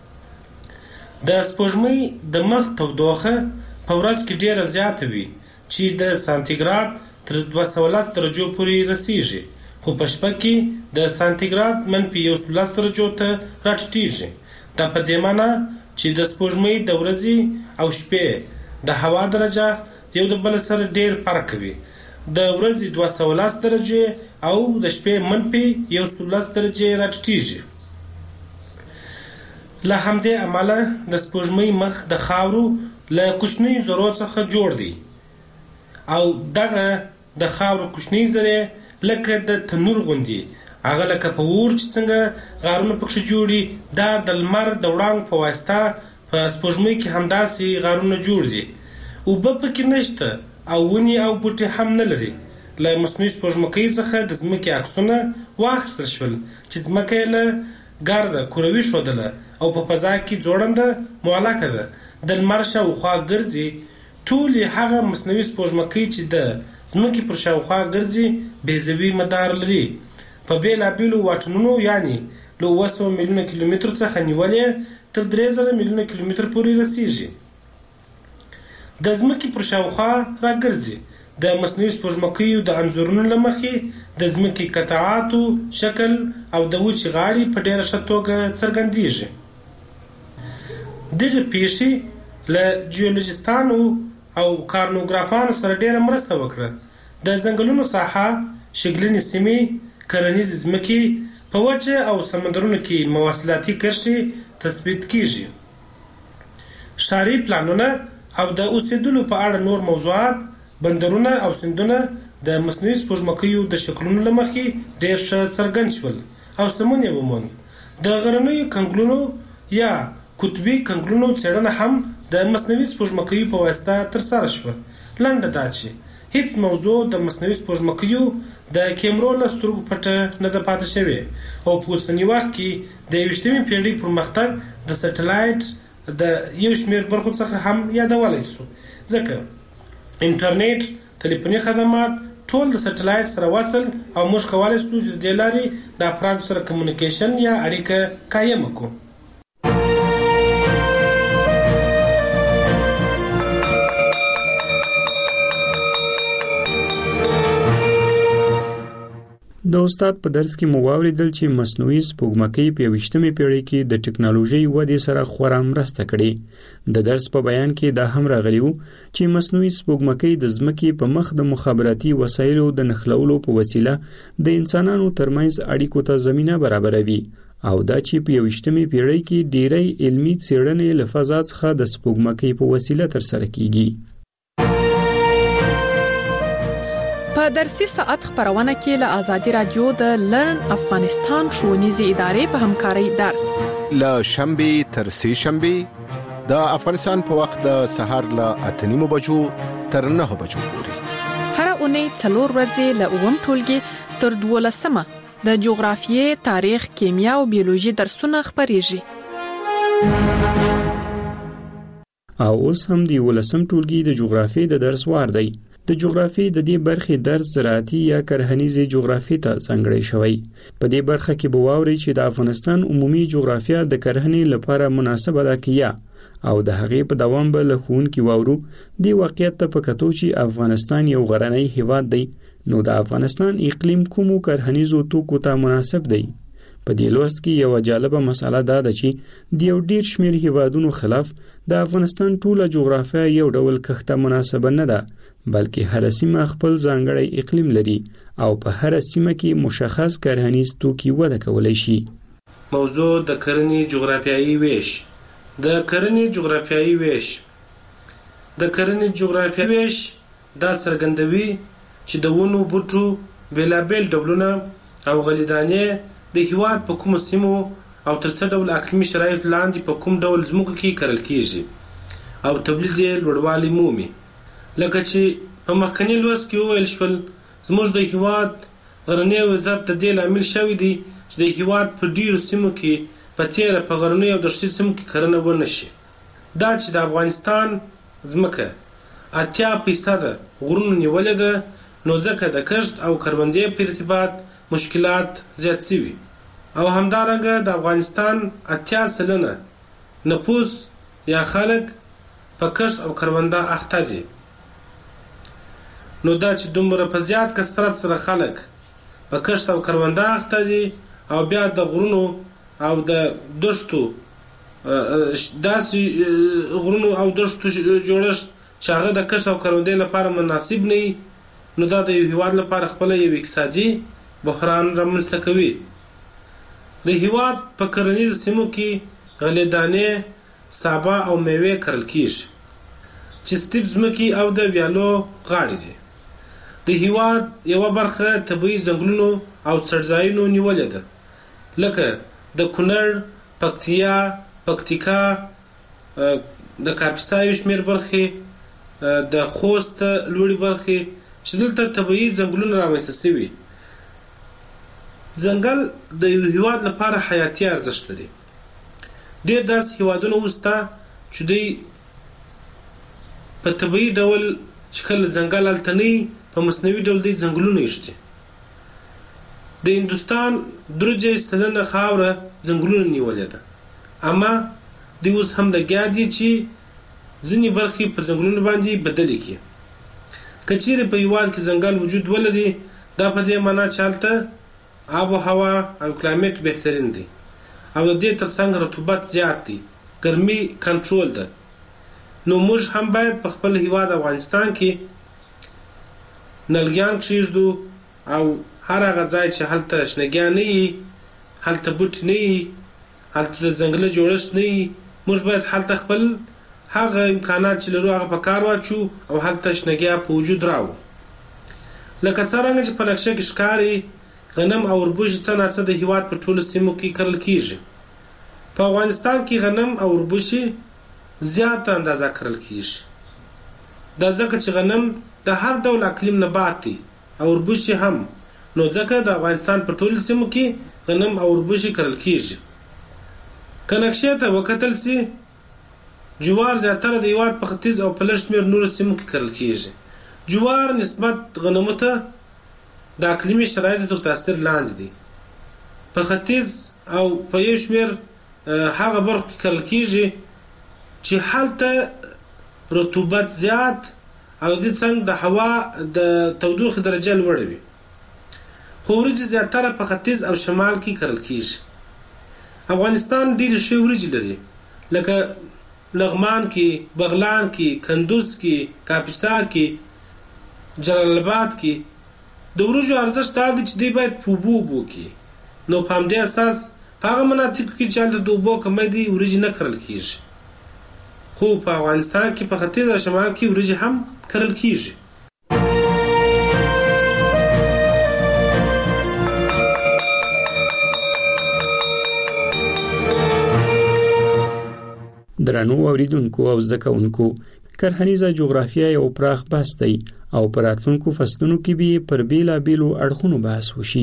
د سپوږمۍ د مخ تودوخه په ورځ کې ډیره زیاته وي چې د سانتیګراد تر دوه سوه لس درجو پورې رسیږي، خو په شپه کې د سانتیګراد منفي یو سل لس درجو ته راټیټېږي. دا په دې معنی چې د سپوږمۍ د ورځې او شپې د هوا درجه یو د بل سره ډیر فرق کوي. د ورځې دوه سوه لس درجې او د شپې منفي یو سل لس درجې راټیټېږي. له همدې امله د سپوږمۍ مخ د خاورو له کوچنیو ذرو څخه جوړ دی او دغه د خاورو کوچنۍ ذرې لکه د تنور غوندې هغه لکه په اور چې څنګه غارونه پکښې جوړي، دا د لمر د وړانګو په واسطه په سپوږمۍ کې همداسې غارونه جوړ دي. اوبه پکې نشته او ونې او بوټي هم نه لري. له مصنوعي سپوږمکۍ څخه د ځمکې عکسونه واخیستل شول چې ځمکه یې له ګرده کروي ښودله او په فضا کې ځوړنده معلقه ده، د لمر شاوخوا ګرځي. ټولې هغه مصنوعي سپوږمکۍ چې د ځمکې پر شاوخوا ګرځي بیضوي مدار لري. په بېلابېلو واټونو یعنې له اوه سوه میلیونه کیلومترو څخه نیولې تر درې زره میلیونه کیلومتر پورې رسیږي. د ځمکې پر شاوخوا راګرځي. د مصنوعي سپوږمکیو د انځورونو له مخې د ځمکې قطعاتو شکل او د وچې غاړې په ډېره ښه توګه څرګندېږي. دغه پیښې له جیولوجستانو او کارنوګرافانو سره ډیره مرسته وکړه. د ځنګلونو ساحه، شګلنې سیمې، کرنیزې ځمکې، په وچه او سمندرونو کې مواصلاتي کرښې تثبیت کیږي. ښاري پلانونه او د اوسېدلو په اړه نور موضوعات، بندرونه او سیندونه د مصنوعي سپوږمکیو د شکلونو له مخې ډیر ښه څرګند شول او سمون یې وموند. د غرنیو کنګلونو یا قطبي کنګلونو څېړنه هم د مصنوعي سپوږمکیو په واسطه ترسره شوه. لنډه دا چې هیڅ موضوع د مصنوعي سپوږمکیو د کیمرو له سترګو پټه نه ده پاتې شوې او په اوسني وخت کې د یویشتمې پیړۍ پرمختګ د سټلایټ د یو شمېر برخو څخه هم یادولی سو، ځکه انټرنیټ، تلیفوني خدمات ټول د سټلایټ سره وصل او موږ کولی سو چې د دې لارې د افرادو سره کمیونیکیشن یا اړیکه قایمه کړو. د استاد په درس کې مو واوریدل چې مصنوعي سپوږمکۍ په یویشتمې پیړۍ کې د ټکنالوژۍ ودې سره خورا مرسته کړې. د درس په بیان کې دا هم راغلی و چې مصنوعي سپوږمکۍ د ځمکې په مخ د مخابراتي وسایلو د نښلولو په وسیله د انسانانو ترمنځ اړیکو ته زمینه برابروي او دا چې په یویشتمې پیړۍ کې ډېری علمي څېړنې له فضا څخه د سپوږمکۍ په وسیله ترسره کیږي. په درسي ساعت خبرونه کې له ازادي رادیو د لرن افغانستان ښوونیزې ادارې په همکارۍ درس له شنبه تر سه شنبه د افغانستان په وخت د سهار له اته نیمو بجو تر نه بجو پورې هر اونۍ څلور ورځې له اووم ټولګي تر دولسمه د جغرافیې، تاریخ، کیمیا او بیولوژي درسونه خبريږي. او اوس هم د ولسم ټولګي د جغرافیې د درس وار دی. د جغرافي د دې برخې درس زراعتي یا کرهنیزې جغرافي ته ځانګړی شوی. په دې برخه کې به واوري چې د افغانستان عمومي جغرافیا د کرهنې لپاره مناسبه ده که یا او د هغې په دوام به له ښوونکي واورو دې واقعیت ته په کتو چې افغانستان یو غرنی هیواد دی نو د افغانستان اقلیم کومو کرهنیزو توکو ته مناسب دی. په دې لوست کې یو جالبه مسله دا ده چې د یو ډیر شمیر هیوادونو خلاف د افغانستان ټوله جغرافیا یو ډول کښته مناسبه نه ده بلکې هر سیمه خپل ځانګړی اقلیم لري او په هر سیمه کې مشخص کرهنیز توکي وده کولی شي. موضوع د کرنې جغرافیایي ویش. د کرنې جغرافیایي ویش د کرنې جغرافیایي ویش دا څرګندوي چې د ونو بوټو بېلابېل ډولونه او غلیدانې د هیواد په کومو سیمو او تر څه ډول اقلیمي شرایط لاندې په کوم ډول ځمکو کې کرل کیږي او تولید یې لوړوالی مومي. لکه چې په مخکني لوست کې وویل شول زموږ د هیواد غرنی وضعیت د دې لامل شوی دی چې د هیواد په ډیرو سیمو کې په تیره په غرنیو او دښتي سیمو کې کرنه ونه شي. دا چې د افغانستان ځمکه اتیا فیصده غرونو نیولې ده نو ځکه د کښت او کروندې په ارتباط مشکلات زیات شوي او همدارنګه د افغانستان اتیا سلنه نفوس یا خلک په کښت او کرونده اخته دي. نو دا چې دومره په زیات کثرت سره خلک په کښت او کرونده اخته دي او بیا د غرونو او د دښتو داسې غرونو او دښتو جوړښت چې هغه د کښت او کروندې لپاره مناسب نه وي نو دا د یو هیواد لپاره خپله یو اقتصادي بحران رامنځته کوي. د هیواد په کرنیزو سیمو کې غلېدانې سابه او میوې کرل کیږي چې سټیپ ځمکې او د ویالو غاړې دي. د هیواد یوه برخه طبیعي ځنګلونو او څړځایونو نیولې ده لکه د کونړ، پکتیا، پکتیکا، د کاپیسا یو شمېر برخې، د خوست لوړې برخې چې دلته طبیعي ځنګلونه رامنځته شوي. ځنګل د یو هیواد لپاره حیاتي ارزښت لري. ډېر داسې هیوادونه اوس شته چې دوی په طبیعي ډول چې کله ځنګل هلته نه وي په مصنوعي ډول دوی ځنګلونه ایښتي. د هندوستان درجه سلنه خاوره ځنګلونه نیولې ده اما دوی اوس هم لګیا دي چې ځینې برخې په ځنګلونو باندې بدلې کړي. که چیرې په هیواد کې ځنګل وجود ولري دا په دې معنا چې هلته آب و هوا او کلایمټ بهترین دی او د دې ترڅنګ رطوبت زیات دی، ګرمي کنټرول ده. نو موږ هم باید په خپل هیواد افغانستان کې نلګیان کښېږدو او هر هغه ځای چې هلته شنهګیان نه وي، هلته بوټي نه وي، هلته د ځنګله جوړښت نه وي، موږ باید هلته خپل هغه امکانات چې لرو هغه په کار واچو او هلته شنهګیا په وجود راوړو. لکه څرنګه چې په نقشه کې ښکاري غنم او وربوشي څه ناڅه د هیواد په ټولو سیمو کې کرل کیږي. په افغانستان کې غنم او وربوشي زیاته اندازه کرل کیږي. دا ځکه چې غنم د هر ډول اقلیم نبات دی او وربوشي هم، نو ځکه د افغانستان په ټولو سیمو کې غنم او وربوشي کرل کیږي. که نقشې ته وکتل سي جوار زیاتره د هیواد په ختیځ او په لږ شمېر نورو سیمو کې کرل کیږي. جوار نسبت غنمو ته د اقلیمي شرایطو تر تاثیر لاندې دی. په ختیځ او په یو شمېر هغه برخو کې کرل کیږي چې هلته رطوبت زیات او د څنګ د هوا د تودوخې درجه لوړه وي. خو وریجې زیاتره په ختیځ او شمال کې کرل کیږي. افغانستان ډېرې ښې وریجې لري لکه لغمان کې، بغلان کې، کندوز کې، کاپیسا کې، جلال آباد کې. د وریجو ارزښت دا دی چې دوی باید په اوبو اوبو کړي. نو په همدې اساس په هغه مناطقو کې چې هلته د اوبو کمی دی وریجې نه کرل کیږي. خو په افغانستان کې په ختیځ او شمال کې وریجې هم کرل کیږي. درنو اوریدونکو او زده کوونکو، کرهنیزه جغرافیه یو پراخ بحث دی او په راتلونکو فصلونو کې به پر بیلابیلو اړخونو بحث وشي.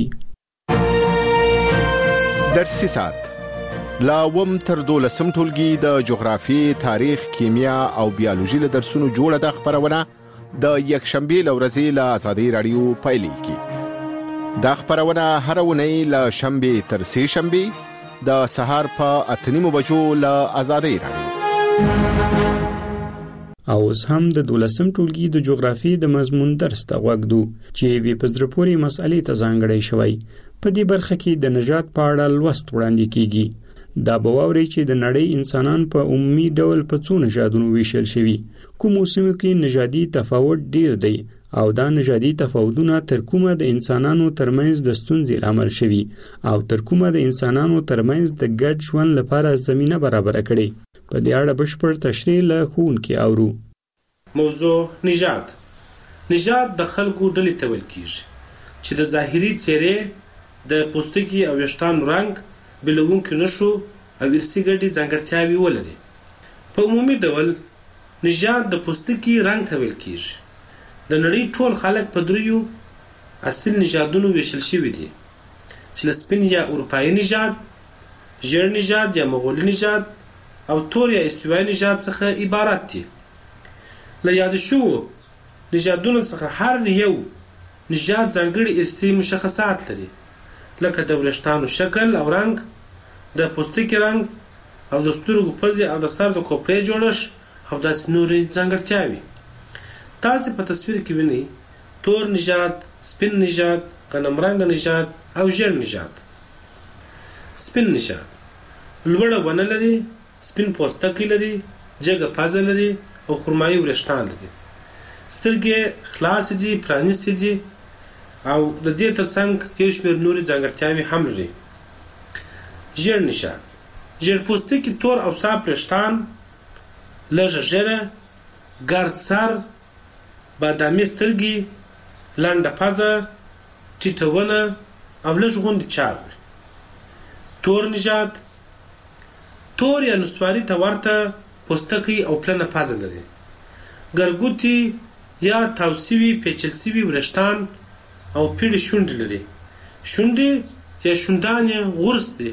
درسي ساعت لا وم تر دولسم ټولګي د جغرافي، تاریخ، کیمیا او بیولوژي له درسونو جوړه د خبرونه د یک شنبه لورځي له ازادي رادیو پایلیږي. دا خبرونه هر ونی له شنبه تر سه شنبه د سهار په اتنیمو بجو له ازادي رادیو. او اوس هم د دولسم ټولګي د جغرافي د مضمون درس ته وګدو چې وی پزره پوری مسالې ته ځانګړی شوی. په دې برخه کې د نجات په اړه لوست وړاندې کیږي. دا به واوري چې د نړۍ انسانان په عمومي ډول په څو نژادونو ویشل شوي. کوم موسمو کې نژادي تفاوت ډیر دی او دا نژادي تفاوتونه تر کومه د انسانانو ترمنځ د ستونزې لامل شوي او تر کومه د انسانانو ترمنځ د ګډ ژوند لپاره زمينه برابر کړي. په دې اړه بشپړ تشریح له ښوونکي اورو. موضوع نژاد. نژاد د خلکو ډلې ته ویل کیږي چې د ظاهري څېرې د پوستکي او ویښتانو رنګ بېلونکي نښو او ارثي ګډې ځانګړتیاوې ولري. په عمومي ډول نژاد د پوستکي رنګ ته ویل کیږي. د نړۍ ټول خلک په دریو اصل نژادونو ویشل شوي دي چې له سپین یا اروپایي نژاد، ژیړ نژاد یا مغولي نژاد او تور یا استوایي نژاد څخه عبارت دي. له یاد شوو نژادونو څخه هر یو نژاد ځانګړي ارثي مشخصات لري، لکه د وریښتانو شکل او رنګ، د پوستکي رنګ او د سترګو پزې او د سر د کوپړې جوړښت او داسې نورې ځانګړتیاوې. تاسې په تصویر کې وینئ تور نژاد، سپین نژاد، غنم رنګه نژاد او ژیړ نژاد. سپین نژاد لوړه ونه لري، سپین پوستکی لري، جګه پزه لري او خرمایي وریښتان لري. سترګې خلاصې دي، پرانیستې دي او د دې ترڅنګ یو شمېر نورې ځانګړتیاوې هم لري. ژیړ نژاد ژیړ پوستکي، تور او صاف وریښتان، لږه ږیره، ګرد سر، بادامي سترګې، لنډه پزه، ټیټه ونه او لږ غوندې چاغ وي. تور نژاد تور یا نسواري ته ورته پوستکی او پلنه پزه لري. ګرګوتي یا تاو سوي پیچل سوي وریښتان او پیړې شونډې لري. شونډې یا شونډان یې غورس دي.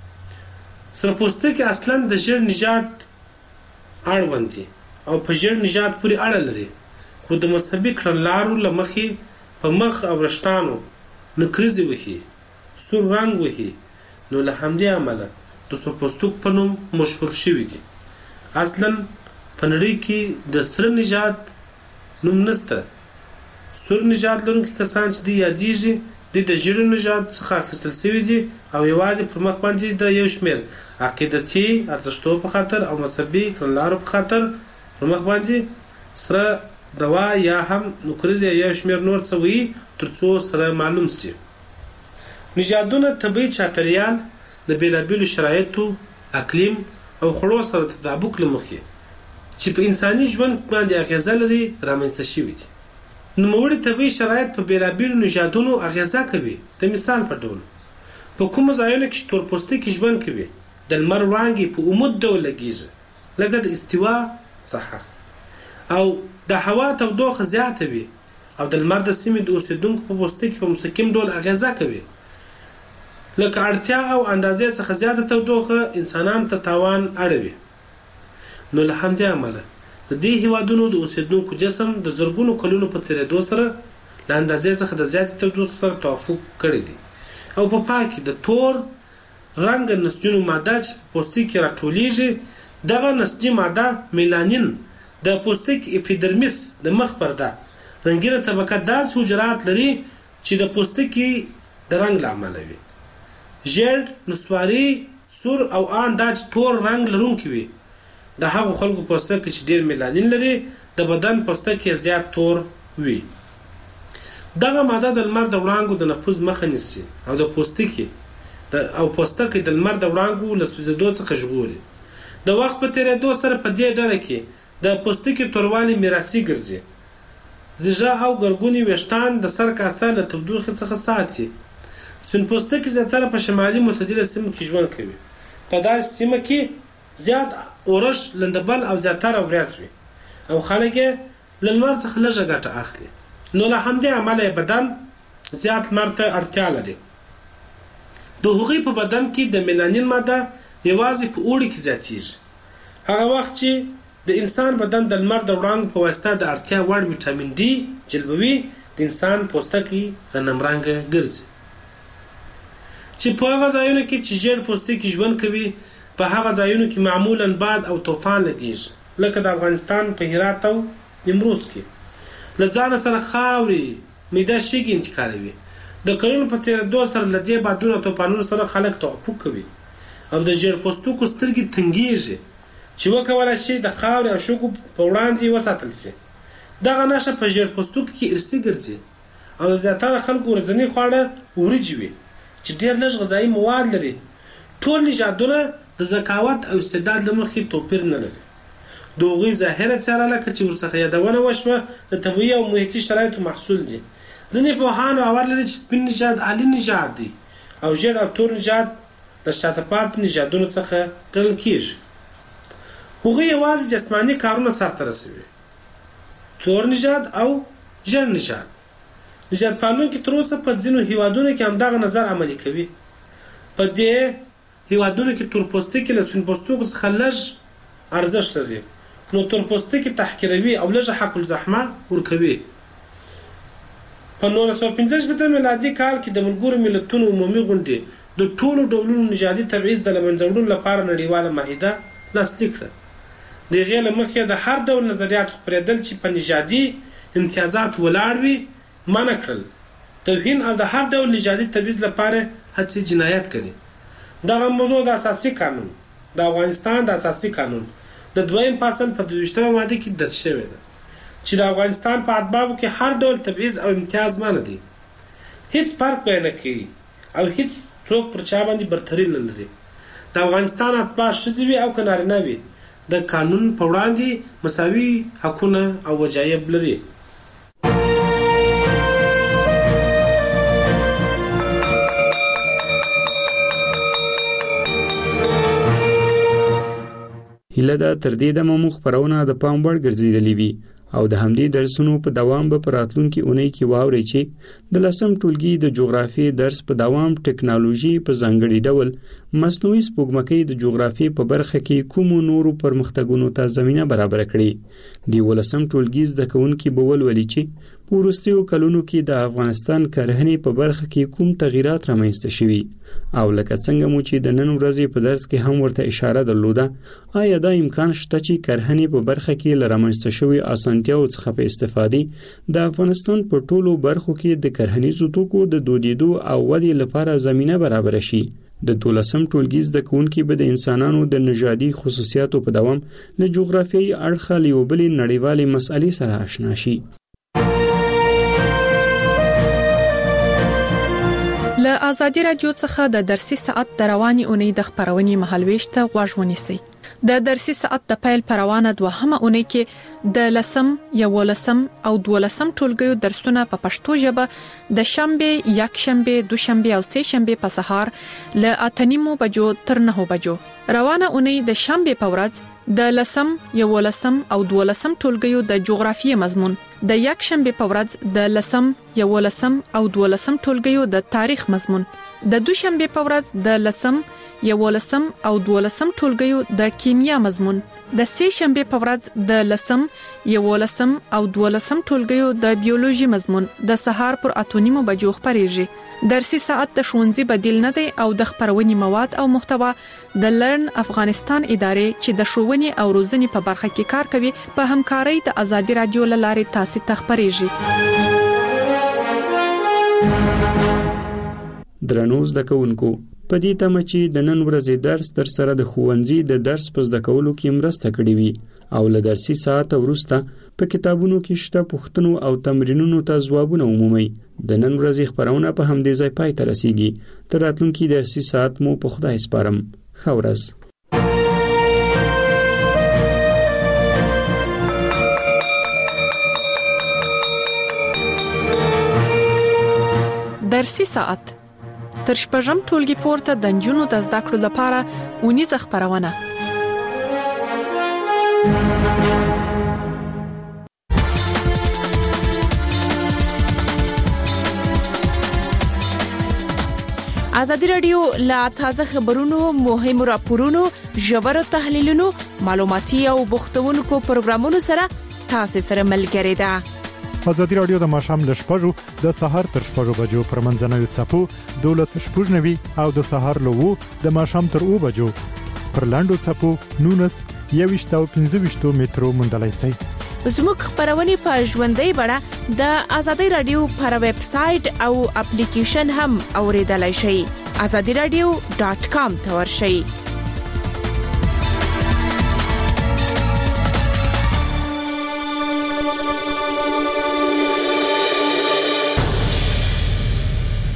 سره پوستکی اصلا د ژیړ نژاد اړوند دي او په ژیړ نژاد پورې اړه لري، خو د مذهبي کړنلارو له مخې په مخ او وریښتانو نکریزې وهي، سور رنګ وهي، نو له همدې امله د سور پوستک په نوم مشهور شوي دي. اصلا په نړۍ کې د سره نژاد نوم نشته. سور نژاد لرونکي کسان چې دوی یادېږي دوی د ژیړ نژاد څخه اخیستل شوي دي او یوازې پر مخ باندې د یو شمېر عقیدتي ارزښتو په خاطر او مذهبي کړنلارو په خاطر پر مخ باندې سره دوا یا هم نکریز یا یو شمېر نور څه وي تر څو سره معلوم شي. نژادونه طبیعي چاپېریال د بېلابېلو شرایطو، اقلیم او خوړو سره تطابق له مخې چې په انساني ژوند باندې اغیزه لري رامنځته شوي دي. نوموړي طبیعي شرایط په بېلابېلو نژادونو اغیزه کوي. د مثال په ډول په کومو ځایونو کې چې تور پوستکي ژوند کوي د لمر وړانګې په عمود ډول لګیږي، لکه د استوا ساحه، او د هوا تودوخه زیاته وي او د لمر د سیمې د اوسېدونکو په پوستکي په مستقیم ډول اغیزه کوي، لکه اړتیا او اندازې څخه زیاته تودوخه انسانانو ته تاوان اړوي. نو له همدې امله د دې هیوادونو د اوسېدونکو جسم د زرګونو کلونو په تېرېدو سره له اندازې څخه د زیاتې تودوخې سره توافق کړی دی او په پای کې د تور رنګه نسجونو ماده چې په پوستکي کې راټولیږي، دغه نسجي ماده میلانین د پوستکي اپیډرمیس د مخ پرده رنګینه طبقه داسې حجرات لري چې د پوستکي د رنګ له امله وي. ژیړ، نسواري، سور او ان دا چې تور رنګ لرونکي وي د هغو خلکو پوستکي چې ډېر میلانین لري د بدن پوستکي زیات تور وي. دغه ماده د لمر د وړانګو د نفوذ مخه نیسي او د پوستکي او پوستکي د لمر د وړانګو له سوځېدو څخه ژغوري. د وخت په تېرېدو سره په دې ډله کې د پوستکي توروالی میراثي ګرځي. زیږه او ګرګوني ویښتان د سر کاسه له تودوخې څخه ساتي. سپین پوستکي زیاتره په شمالي معتدله سیمو کې ژوند کوي. په داسې سیمه کې زیات اورښت، لندبل او زیاتره ورځ وي او خلک یې له لمر څخه لږه ګټه اخلي. نو له همدې امله بدن زیات لمر ته اړتیا لري. د هغوی په بدن کې د میلانین ماده یوازې په اوړي کې زیاتیږي. هغه وخت چې د انسان بدن د لمر د وړانګو په واسطه د اړتیا وړ وټامین ډي جلبوي، د انسان پوستکی غنم رنګه ګرځي. چې په هغه ځایونو کې چې ژیړ پوستکی ژوند کوي، په هغه ځایونو کې معمولا باد او طوفان لګیږي، لکه د افغانستان په هرات او نیمروز کې. له ځانه سره خاورې میده شګې انتقالوي. د کلونو په تېرېدو سره له دې بادونو او طوفانونو سره خلک توقف کوي او د ژیړ پوستکو سترګې تنګېږي چې وکولی شي د خاورې او شګو په وړاندې وساتل شي. دغه نښه په ژیړ پوستکو کې ارثي ګرځي او د زیاتره خلکو ورځني خواړه وریجې وي چې ډېر لږ غذایي مواد لري. ټول نژادونه د ذکاوت او استعداد له مخې توپیر نه لري. د هغوی ظاهره څېره لکه چې ورڅخه یادونه وشوه د طبیعي او محیطي شرایطو محصول دي. ځینې پوهان باور لري چې سپین نژاد عالي نژاد دی او ژیړ او تور نژاد د شاته پاتې نژادونو څخه ګڼل کېږي. هغوی یوازې جسماني کارونه سرته رسوي. تور نژاد او ژیړ نژاد. نژاد پالونکي تر اوسه په ځینو هیوادونو کې همدغه نظر عملي کوي. په دې هیوادونو کې تور پوستکي له سپین پوستکو څخه لږ ارزښت لري، نو تور پوستکي تحقیروي او لږ حق الزحمه ورکوي. په نولس سوه پنځه شپېته میلادي کال کې د ملګرو ملتونو عمومي غونډې د ټولو ډولونو نژادي تبعیض د له منځه وړلو لپاره نړیواله معاهده لاسلیک کړه. د هغې له مخې د هر ډول نظریاتو خپرېدل چې په نژادي امتیازات ولاړ وي منع کړل. توهین او د هر ډول نژادي تبعیض لپاره هڅې جنایت کړي. دغه موضوع د اساسي قانون د افغانستان د اساسي قانون د دویم فصل په دویشتمه ماده کې درج شوې ده چې د افغانستان په ادبابو کې هر ډول تبعیض او امتیاز منع دی. هیڅ فرق به نه کوي او هیڅ څوک پر چا باندې برتري نه لري. د افغانستان اتباع ښځې وي او که نارینه وي د قانون په وړاندې مساوي حقونه او وجایب لري. هیله ده تر دې دمه مو خپرونه د پام وړ ګرځېدلې وي او د همدې درسونو په دوام به پر راتلونکي اونۍ کې واورئ چې د لسم ټولګي د جغرافیې درس په دوام ټکنالوژي په ځانګړي ډول مصنوعي سپوږمکۍ د جغرافیې په برخه کې کومو نورو پرمختګونو ته زمینه برابر کړي. د ولسم ټولګي زده کوونکي به ولولي چې په وروستیو کلونو کې د افغانستان کرهنې په برخه کې کوم تغیرات رامنځته شوي او لکه څنګه مو چې د نن ورځې په درس کې هم ورته اشاره درلوده، آیا دا امکان شته چې کرهنې په برخه کې له رامنځته شوي اسانتیاو څخه په استفادې د افغانستان په ټولو برخو کې د کرهنیزو توکو د دودیدو او ودې لپاره زمینه برابر شي؟ د دولسم ټولګي زده کوونکي به د انسانانو د نژادي خصوصیاتو په دوام له جغرافیایي اړخه له یوې بلې نړیوالې مسئلې سره آشنا شي. له آزادي رادیو څخه د درسي ساعت د رواني اونۍ د خبرونې مهالويش ته غوږ ونیسئ. د درسي ساعت د پیل پروانه دوهمه اونۍ کې د لسم، یولسم او دولسم ټولګیو درسونه په پښتو ژبه د شنبه، یک شنبه، دوشنبه او سه شنبه په سهار له اته نیمو بجو تر نهو بجو. روانه اونۍ د شنبه په ورځ د لسم، یولسم او دولسم ټولګیو د جغرافیې مضمون، د یک شنبه په ورځ د لسم، یولسم او دولسم ټولګیو د تاریخ مضمون، د دوشنبه په ورځ د لسم، یولسم او دولسم ټولګیو د کیمیا مضمون، د سه شنبه په ورځ د لسم، یولسم او دولسم ټولګیو د بیولوژي مضمون د سهار پر اته نیمو بجو خبرېږي. درسي ساعت د ښوونځي بدیل نه دی او د خبرونې مواد او محتوا د لرن افغانستان ادارې چې د ښوونې او روزنې په برخه کې کار کوي په همکارۍ د آزادي رادیو له لارې تاسو ته خبرېږي. درنو زده کوونکو، په دې تمه چې د نن ورځې درس در سره د ښوونځي د درس په زده کولو کې مرسته کړې وي او له درسي ساعت وروسته په کتابونو کې شته پوښتنو او تمرینونو ته ځوابونه عمومي. د نن ورځې خبرونه په همدې ځای پای ته رسیږي. تر راتلونکي درسي ساعت مو په خدای سپارم. ښه ورځ. درسي ساعت تر شپږم ټولګي پورته د نجونو د زده کړو لپاره اونیزه خبرونه. ازادي رادیو لا تازه خبرونو، مهمو راپورونو، ژورو تحلیلونو، معلوماتي او بوختونکو پروګرامونو سره تاسو سره ملګری ده. ازادي رادیو د ماشام له شپږو د سهار تر شپږو بجو پر منځنوي څپو دولس شپږ نوي او د سهار له وو د ماشام تر او بجو پر لاندو څپو نونس یويشت او پنځه ویشت مترو مندلای سي. زموږ خبرونه په ژوندۍ بڼه د ازادي رادیو پر ویب سټ او اپلیکیشن هم اوریدلای شئ. azadi radio dot com ته ورشئ.